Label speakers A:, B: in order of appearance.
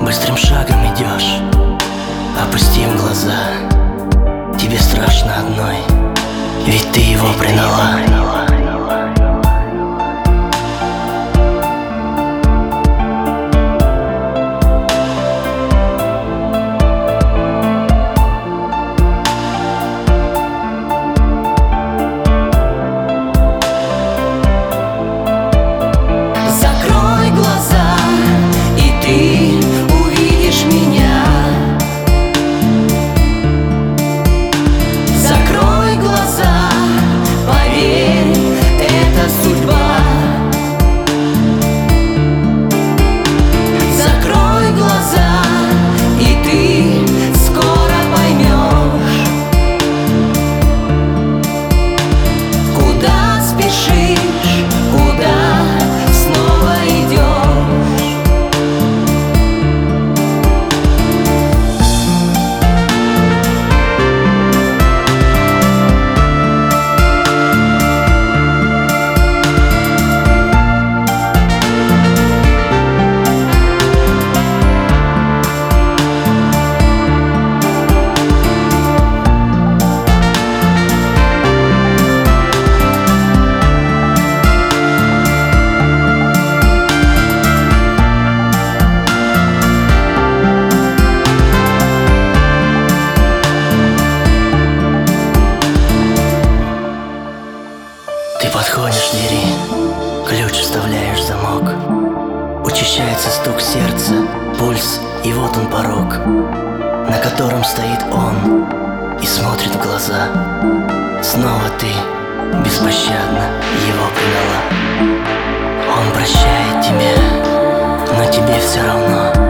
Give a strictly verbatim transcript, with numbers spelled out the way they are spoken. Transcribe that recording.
A: Быстрым шагом идешь, опустив глаза. Тебе страшно одной, ведь ты его приняла. Ты подходишь к двери, ключ вставляешь в замок. Учащается стук сердца, пульс, и вот он порог, на котором стоит он и смотрит в глаза. Снова ты беспощадно его предала. Он прощает тебя, но тебе все равно.